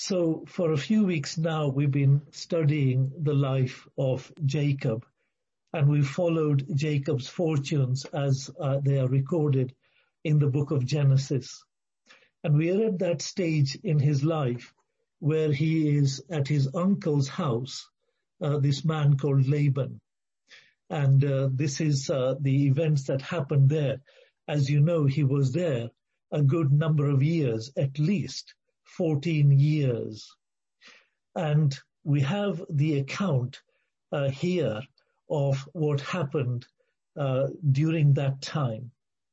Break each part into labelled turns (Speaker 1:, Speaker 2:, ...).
Speaker 1: So for a few weeks now, we've been studying the life of Jacob, and we followed Jacob's fortunes as they are recorded in the book of Genesis. And we are at that stage in his life where he is at his uncle's house, this man called Laban. And this is the events that happened there. As you know, he was there a good number of years, at least 14 years. And we have the account here of what happened during that time.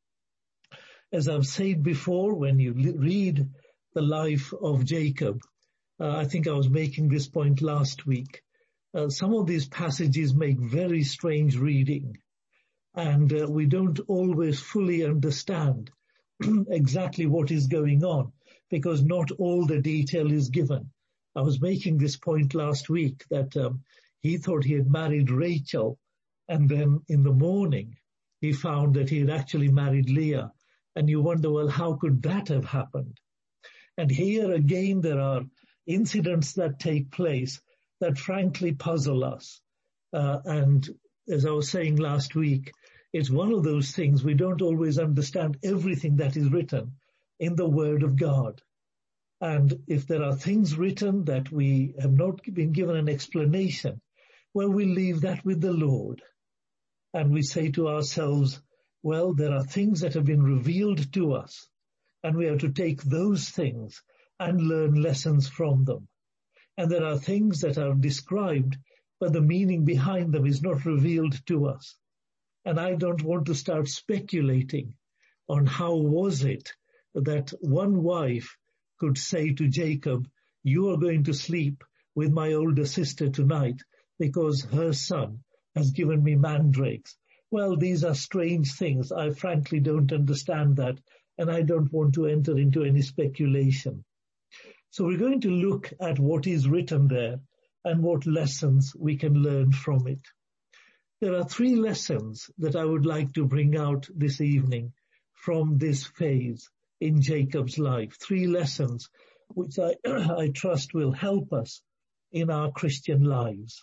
Speaker 1: As I've said before, when you read the life of Jacob, I think I was making this point last week, some of these passages make very strange reading, and we don't always fully understand exactly what is going on, because not all the detail is given. I was making this point last week that he thought he had married Rachel, and then in the morning he found that he had actually married Leah. And you wonder, well, how could that have happened? And here again, there are incidents that take place that frankly puzzle us. And as I was saying last week, it's one of those things we don't always understand everything that is written in the Word of God. And if there are things written that we have not been given an explanation, well, we leave that with the Lord. And we say to ourselves, well, there are things that have been revealed to us, and we have to take those things and learn lessons from them. And there are things that are described, but the meaning behind them is not revealed to us. And I don't want to start speculating on how was it that one wife could say to Jacob, you are going to sleep with my older sister tonight because her son has given me mandrakes. Well, these are strange things. I frankly don't understand that, and I don't want to enter into any speculation. So we're going to look at what is written there and what lessons we can learn from it. There are 3 lessons that I would like to bring out this evening from this phase in Jacob's life. 3 lessons which I trust will help us in our Christian lives.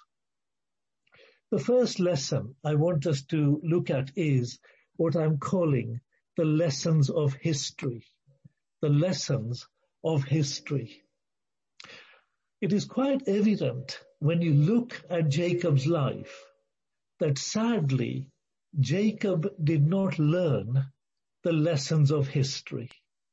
Speaker 1: The first lesson I want us to look at is what I'm calling the lessons of history. The lessons of history. It is quite evident when you look at Jacob's life that sadly Jacob did not learn the lessons of history.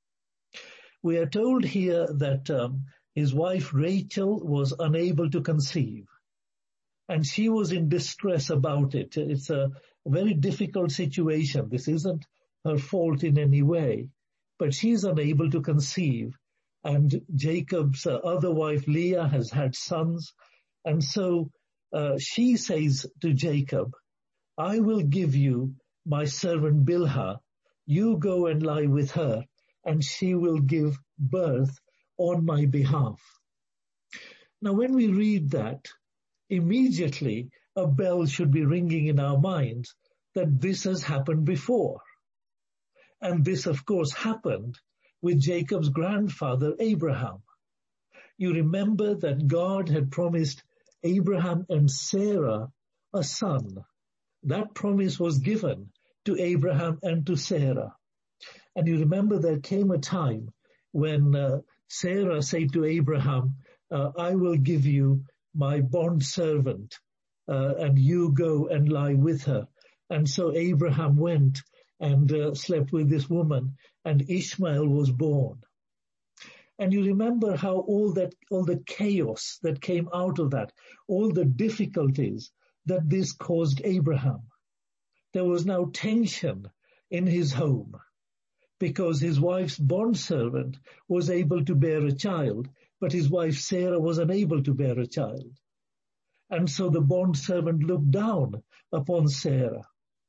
Speaker 1: We are told here that his wife Rachel was unable to conceive. And she was in distress about it. It's a very difficult situation. This isn't her fault in any way, but she's unable to conceive. And Jacob's other wife, Leah, has had sons. And so she says to Jacob, I will give you my servant Bilhah. You go and lie with her, and she will give birth on my behalf. Now, when we read that, immediately a bell should be ringing in our minds that this has happened before. And this, of course, happened with Jacob's grandfather, Abraham. You remember that God had promised Abraham and Sarah a son. That promise was given to Abraham and to Sarah. And you remember there came a time when Sarah said to Abraham, I will give you my bond servant, and you go and lie with her. And so Abraham went and slept with this woman, and Ishmael was born. And you remember how all the chaos that came out of that, all the difficulties that this caused Abraham. There was now tension in his home because his wife's bondservant was able to bear a child, but his wife Sarah was unable to bear a child. And so the bondservant looked down upon Sarah.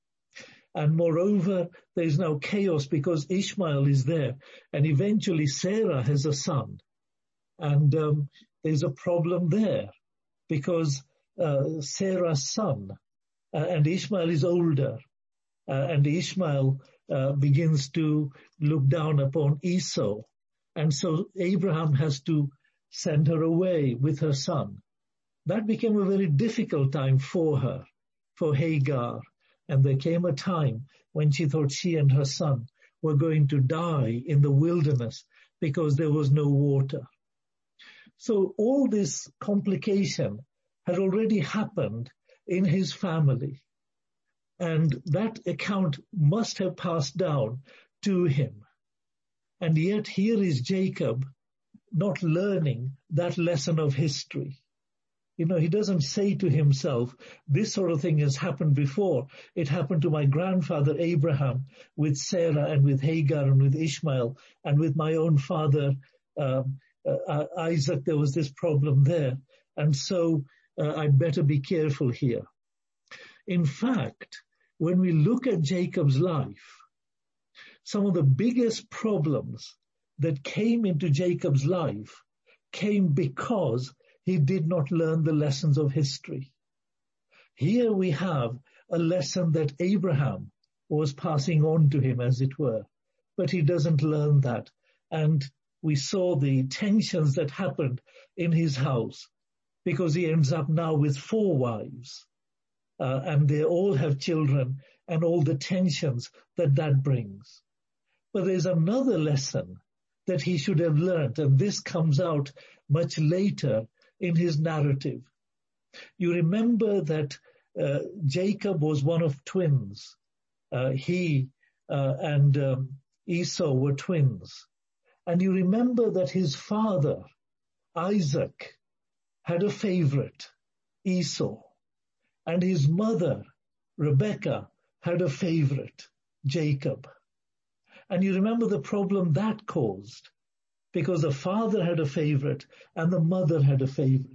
Speaker 1: And moreover, there is now chaos because Ishmael is there. And eventually Sarah has a son. And there's a problem there because Sarah's son and Ishmael is older. And Ishmael begins to look down upon Esau. And so Abraham has to send her away with her son. That became a very difficult time for her, for Hagar. And there came a time when she thought she and her son were going to die in the wilderness because there was no water. So all this complication had already happened in his family. And that account must have passed down to him. And yet here is Jacob not learning that lesson of history. You know, he doesn't say to himself, this sort of thing has happened before. It happened to my grandfather Abraham with Sarah and with Hagar and with Ishmael and with my own father Isaac. There was this problem there. And so I'd better be careful here. In fact, when we look at Jacob's life, some of the biggest problems that came into Jacob's life came because he did not learn the lessons of history. Here we have a lesson that Abraham was passing on to him, as it were, but he doesn't learn that. And we saw the tensions that happened in his house because he ends up now with 4 wives. And they all have children and all the tensions that brings. But there's another lesson that he should have learned, and this comes out much later in his narrative. You remember that Jacob was one of twins. He and Esau were twins. And you remember that his father, Isaac, had a favorite, Esau. And his mother, Rebekah, had a favorite, Jacob. And you remember the problem that caused, because the father had a favorite and the mother had a favorite.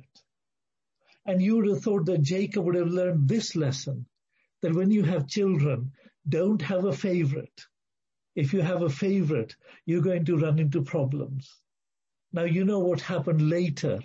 Speaker 1: And you would have thought that Jacob would have learned this lesson, that when you have children, don't have a favorite. If you have a favorite, you're going to run into problems. Now, you know what happened later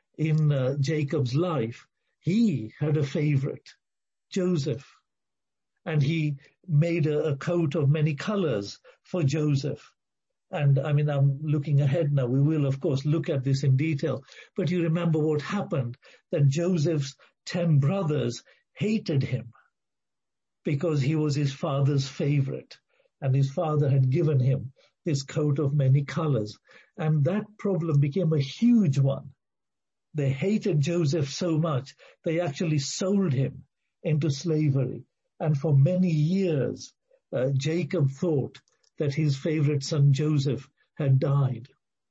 Speaker 1: in Jacob's life. He had a favorite, Joseph, and he made a coat of many colors for Joseph. And I mean, I'm looking ahead now. We will, of course, look at this in detail. But you remember what happened, that Joseph's 10 brothers hated him because he was his father's favorite. And his father had given him this coat of many colors. And that problem became a huge one. They hated Joseph so much, they actually sold him into slavery. And for many years, Jacob thought that his favorite son Joseph had died.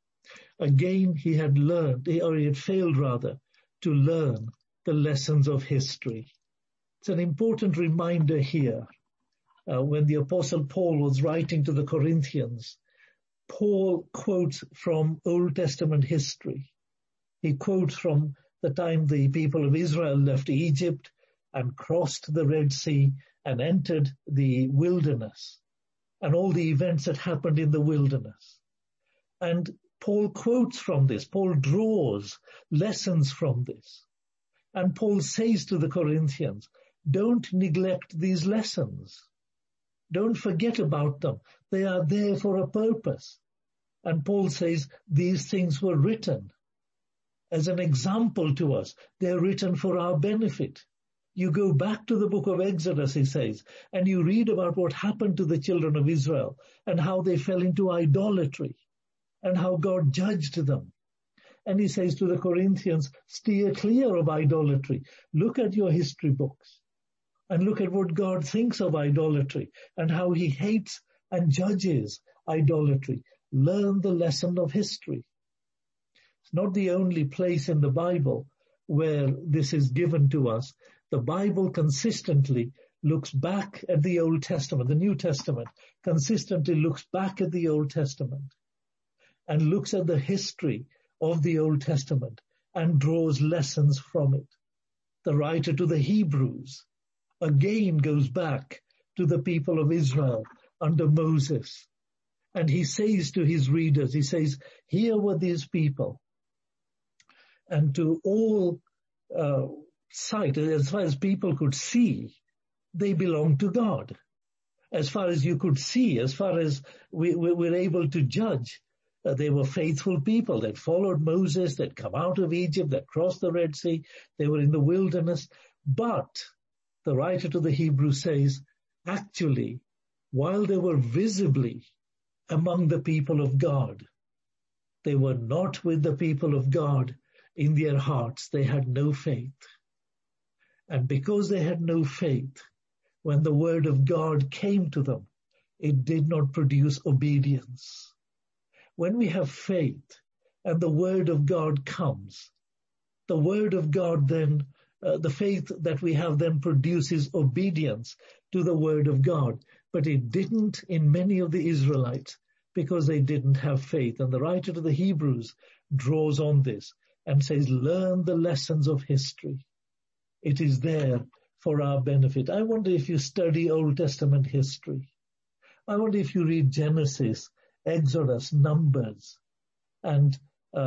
Speaker 1: Again, he had learned, or he had failed rather, to learn the lessons of history. It's an important reminder here. When the Apostle Paul was writing to the Corinthians, Paul quotes from Old Testament history. He quotes from the time the people of Israel left Egypt and crossed the Red Sea and entered the wilderness and all the events that happened in the wilderness. And Paul quotes from this. Paul draws lessons from this. And Paul says to the Corinthians, don't neglect these lessons. Don't forget about them. They are there for a purpose. And Paul says these things were written as an example to us. They're written for our benefit. You go back to the book of Exodus, he says, and you read about what happened to the children of Israel and how they fell into idolatry and how God judged them. And he says to the Corinthians, steer clear of idolatry. Look at your history books and look at what God thinks of idolatry and how he hates and judges idolatry. Learn the lesson of history. It's not the only place in the Bible where this is given to us. The Bible consistently looks back at the Old Testament. The New Testament consistently looks back at the Old Testament and looks at the history of the Old Testament and draws lessons from it. The writer to the Hebrews again goes back to the people of Israel under Moses. And he says to his readers, he says, here were these people. And to all sight, as far as people could see, they belonged to God. As far as you could see, as far as we're able to judge, They were faithful people. They'd followed Moses. They'd come out of Egypt. They'd crossed the Red Sea. They were in the wilderness. But the writer to the Hebrews says, actually, while they were visibly among the people of God, they were not with the people of God in their hearts. They had no faith. And because they had no faith, when the word of God came to them, it did not produce obedience. When we have faith and the word of God comes, the word of God then, the faith that we have then produces obedience to the word of God. But it didn't in many of the Israelites because they didn't have faith. And the writer to the Hebrews draws on this and says, learn the lessons of history. It is there for our benefit. I wonder if you study Old Testament history. I wonder if you read Genesis, Exodus, Numbers, and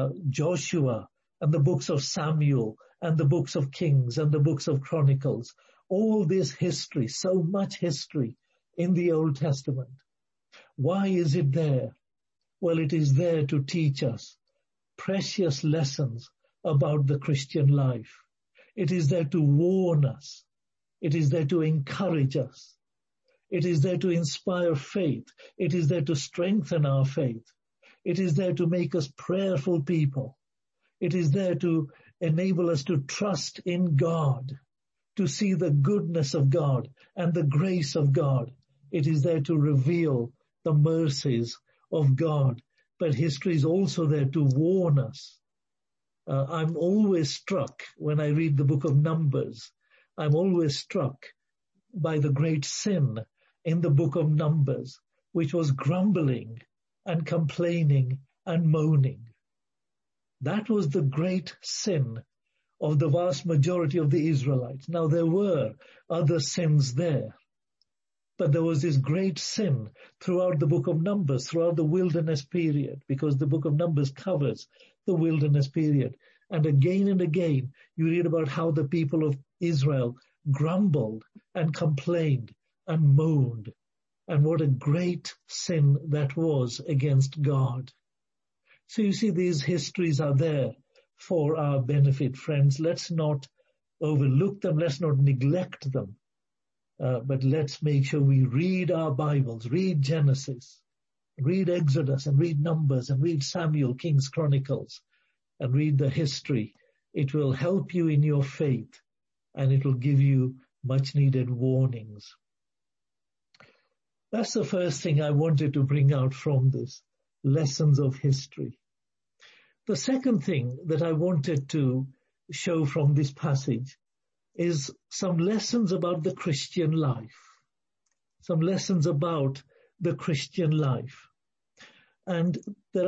Speaker 1: Joshua, and the books of Samuel, and the books of Kings, and the books of Chronicles. All this history, so much history in the Old Testament. Why is it there? Well, it is there to teach us precious lessons about the Christian life. It is there to warn us. It is there to encourage us. It is there to inspire faith. It is there to strengthen our faith. It is there to make us prayerful people. It is there to enable us to trust in God, to see the goodness of God and the grace of God. It is there to reveal the mercies of God. But history is also there to warn us. I'm always struck when I read the book of Numbers. I'm always struck by the great sin in the book of Numbers, which was grumbling and complaining and moaning. That was the great sin of the vast majority of the Israelites. Now, there were other sins there, but there was this great sin throughout the book of Numbers, throughout the wilderness period, because the book of Numbers covers the wilderness period. And again, you read about how the people of Israel grumbled and complained and moaned, and what a great sin that was against God. So you see, these histories are there for our benefit, friends. Let's not overlook them. Let's not neglect them. But let's make sure we read our Bibles, read Genesis, read Exodus, and read Numbers, and read Samuel, Kings, Chronicles, and read the history. It will help you in your faith, and it will give you much needed warnings. That's the first thing I wanted to bring out from this, lessons of history. The second thing that I wanted to show from this passage is some lessons about the Christian life. Some lessons about the Christian life. And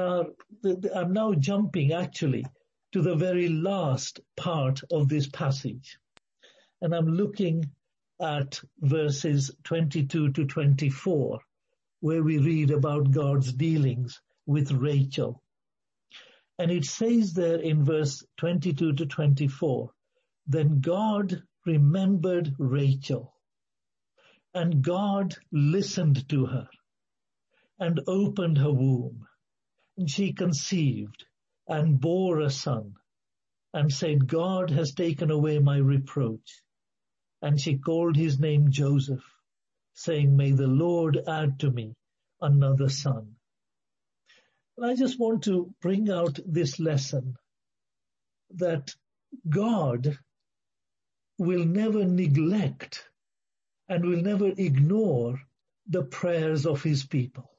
Speaker 1: I'm now jumping actually to the very last part of this passage. And I'm looking at verses 22 to 24, where we read about God's dealings with Rachel. And it says there in verse 22 to 24, then God remembered Rachel, and God listened to her and opened her womb, and she conceived and bore a son, and said, God has taken away my reproach. And she called his name Joseph, saying, may the Lord add to me another son. And I just want to bring out this lesson that God will never neglect and will never ignore the prayers of his people.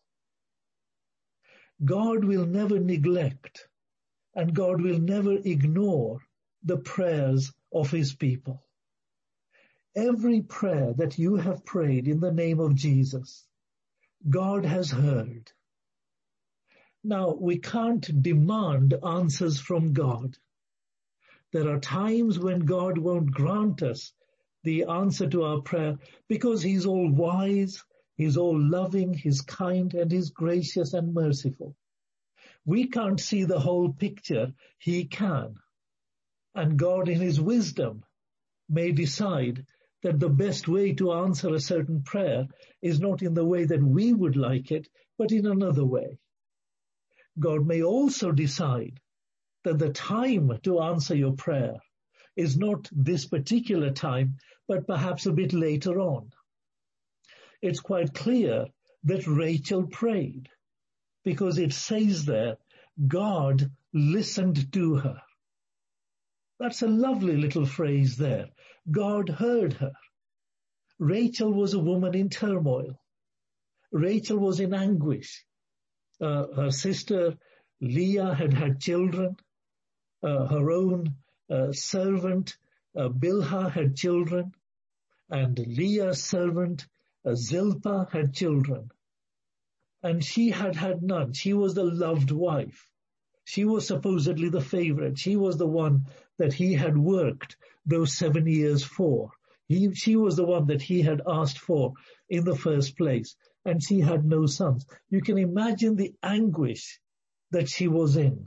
Speaker 1: God will never neglect and God will never ignore the prayers of his people. Every prayer that you have prayed in the name of Jesus, God has heard. Now, we can't demand answers from God. There are times when God won't grant us the answer to our prayer because he's all wise, he's all loving, he's kind, and he's gracious and merciful. We can't see the whole picture. He can. And God in his wisdom may decide that the best way to answer a certain prayer is not in the way that we would like it, but in another way. God may also decide that the time to answer your prayer is not this particular time, but perhaps a bit later on. It's quite clear that Rachel prayed, because it says there, God listened to her. That's a lovely little phrase there. God heard her. Rachel was a woman in turmoil. Rachel was in anguish. Her sister Leah had had children. Her own servant Bilhah had children. And Leah's servant Zilpah had children. And she had had none. She was the loved wife. She was supposedly the favorite. She was the one that he had worked those 7 years for. She was the one that he had asked for in the first place. And she had no sons. You can imagine the anguish that she was in.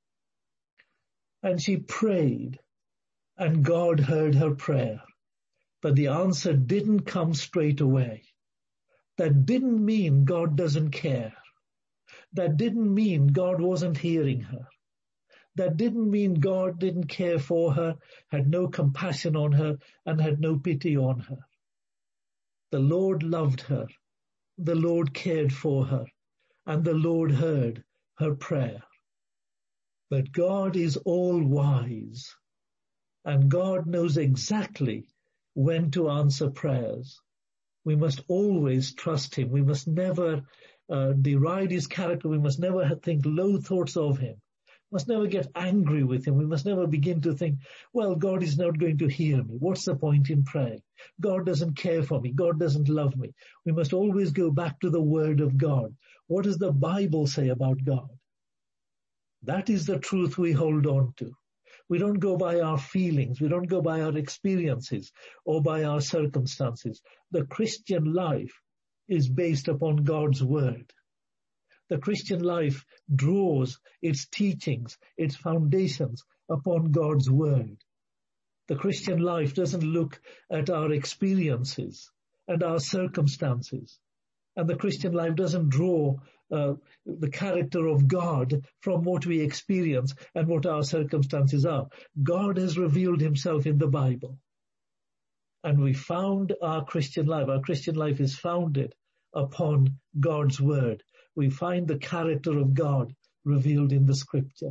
Speaker 1: And she prayed, and God heard her prayer. But the answer didn't come straight away. That didn't mean God doesn't care. That didn't mean God wasn't hearing her. That didn't mean God didn't care for her, had no compassion on her, and had no pity on her. The Lord loved her. The Lord cared for her. And the Lord heard her prayer. But God is all wise. And God knows exactly when to answer prayers. We must always trust him. We must never deride his character. We must never think low thoughts of him. We must never get angry with him. We must never begin to think, well, God is not going to hear me. What's the point in praying? God doesn't care for me. God doesn't love me. We must always go back to the word of God. What does the Bible say about God? That is the truth we hold on to. We don't go by our feelings. We don't go by our experiences or by our circumstances. The Christian life is based upon God's word. The Christian life draws its teachings, its foundations upon God's word. The Christian life doesn't look at our experiences and our circumstances. And the Christian life doesn't draw the character of God from what we experience and what our circumstances are. God has revealed himself in the Bible. And we found our Christian life. Our Christian life is founded upon God's word. We find the character of God revealed in the scripture.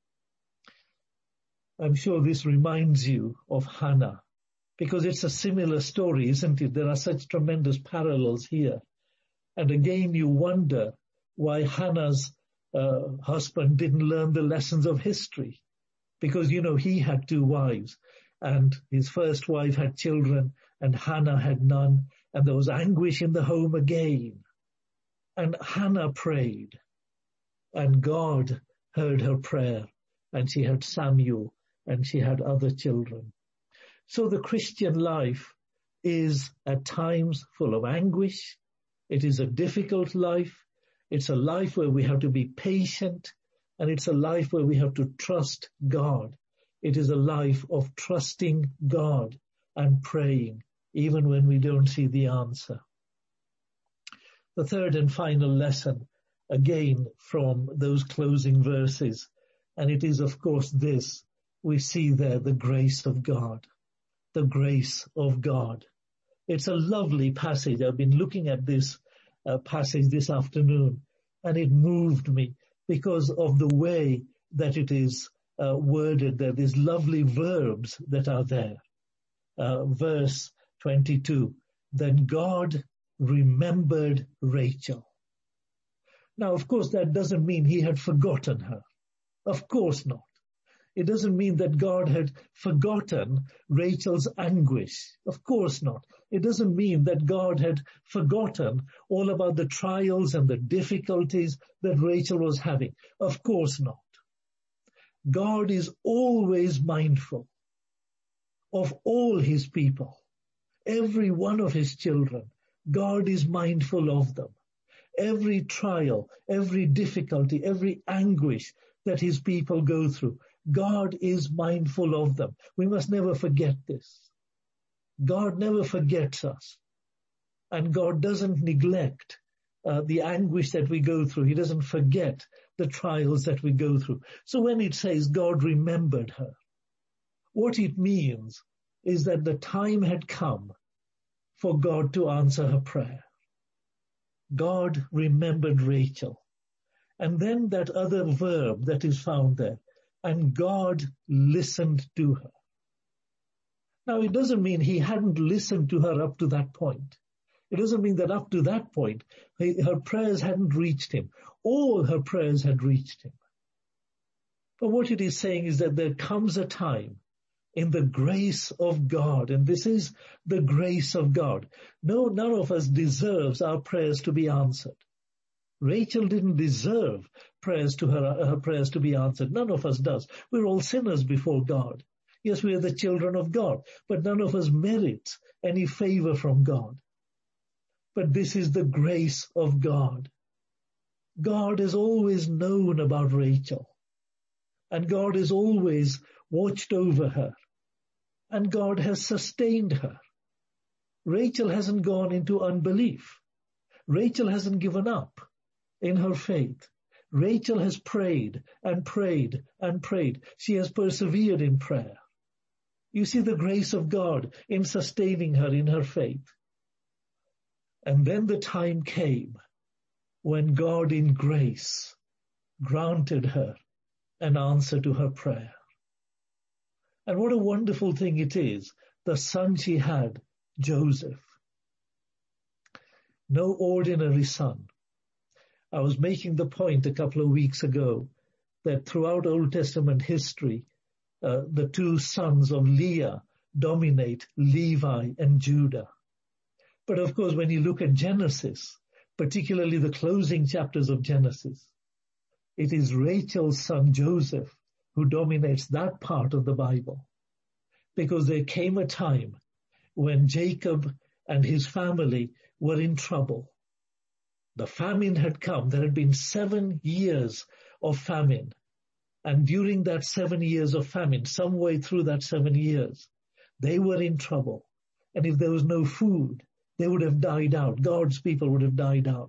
Speaker 1: I'm sure this reminds you of Hannah, because it's a similar story, isn't it? There are such tremendous parallels here. And again, you wonder why Hannah's husband didn't learn the lessons of history. Because, he had 2 wives, and his first wife had children, and Hannah had none, and there was anguish in the home again. And Hannah prayed, and God heard her prayer, and she had Samuel, and she had other children. So the Christian life is at times full of anguish. It is a difficult life. It's a life where we have to be patient, and it's a life where we have to trust God. It is a life of trusting God and praying, even when we don't see the answer. The third and final lesson, again from those closing verses, and it is, of course, this. We see there the grace of God. The grace of God. It's a lovely passage. I've been looking at this passage this afternoon, and it moved me because of the way that it is worded there. These lovely verbs that are there. Verse 22, then God remembered Rachel. Now, of course, that doesn't mean he had forgotten her. Of course not. It doesn't mean that God had forgotten Rachel's anguish. Of course not. It doesn't mean that God had forgotten all about the trials and the difficulties that Rachel was having. Of course not. God is always mindful of all his people. Every one of his children, God is mindful of them. Every trial, every difficulty, every anguish that his people go through, God is mindful of them. We must never forget this. God never forgets us. And God doesn't neglect the anguish that we go through. He doesn't forget the trials that we go through. So when it says God remembered her, what it means is that the time had come for God to answer her prayer. God remembered Rachel. And then that other verb that is found there, and God listened to her. Now, it doesn't mean he hadn't listened to her up to that point. It doesn't mean that up to that point, her prayers hadn't reached him. All her prayers had reached him. But what it is saying is that there comes a time in the grace of God, and this is the grace of God. No, none of us deserves our prayers to be answered. Rachel didn't deserve her prayers to be answered. None of us does. We're all sinners before God. Yes, we are the children of God, but none of us merits any favor from God. But this is the grace of God. God has always known about Rachel, and God has always watched over her, and God has sustained her. Rachel hasn't gone into unbelief. Rachel hasn't given up in her faith. Rachel has prayed and prayed and prayed. She has persevered in prayer. You see the grace of God in sustaining her in her faith. And then the time came when God in grace granted her an answer to her prayer. And what a wonderful thing it is, the son she had, Joseph. No ordinary son. I was making the point a couple of weeks ago that throughout Old Testament history, the two sons of Leah dominate, Levi and Judah. But of course, when you look at Genesis, particularly the closing chapters of Genesis, it is Rachel's son Joseph who dominates that part of the Bible. Because there came a time when Jacob and his family were in trouble. The famine had come. There had been 7 years of famine. And during that 7 years of famine, some way through that 7 years, they were in trouble. And if there was no food, they would have died out. God's people would have died out.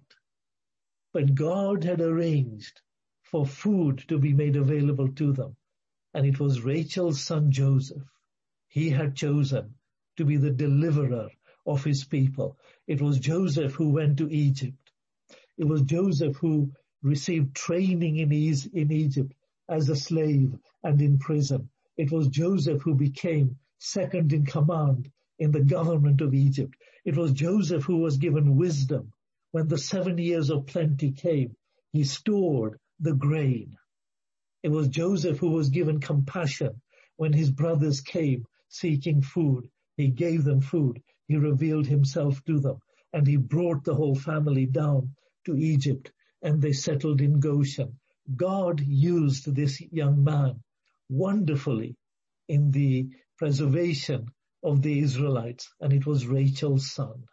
Speaker 1: But God had arranged for food to be made available to them. And it was Rachel's son Joseph. He had chosen to be the deliverer of his people. It was Joseph who went to Egypt. It was Joseph who received training in Egypt as a slave and in prison. It was Joseph who became second in command in the government of Egypt. It was Joseph who was given wisdom. When the 7 years of plenty came, he stored the grain. It was Joseph who was given compassion when his brothers came seeking food. He gave them food. He revealed himself to them, and he brought the whole family down to Egypt, and they settled in Goshen. God used this young man wonderfully in the preservation of the Israelites, and it was Rachel's son.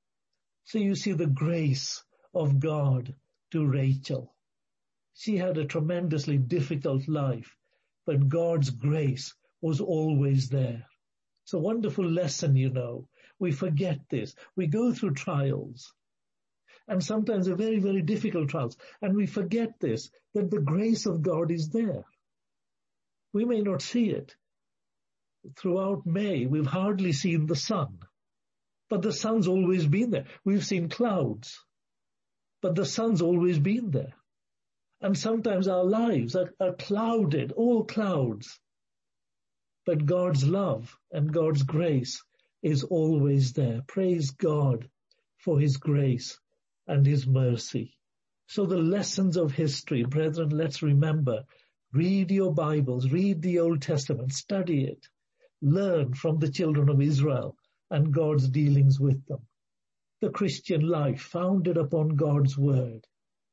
Speaker 1: So you see the grace of God to Rachel. She had a tremendously difficult life, but God's grace was always there. It's a wonderful lesson, you know. We forget this. We go through trials, and sometimes they're very, very difficult trials, and we forget this, that the grace of God is there. We may not see it. Throughout May, we've hardly seen the sun, but the sun's always been there. We've seen clouds, but the sun's always been there. And sometimes our lives are clouded, all clouds. But God's love and God's grace is always there. Praise God for his grace and his mercy. So the lessons of history, brethren, let's remember, read your Bibles, read the Old Testament, study it, learn from the children of Israel and God's dealings with them. The Christian life founded upon God's word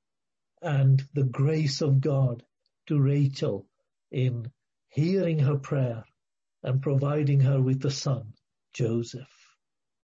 Speaker 1: and the grace of God to Rachel in hearing her prayer and providing her with the son, Joseph.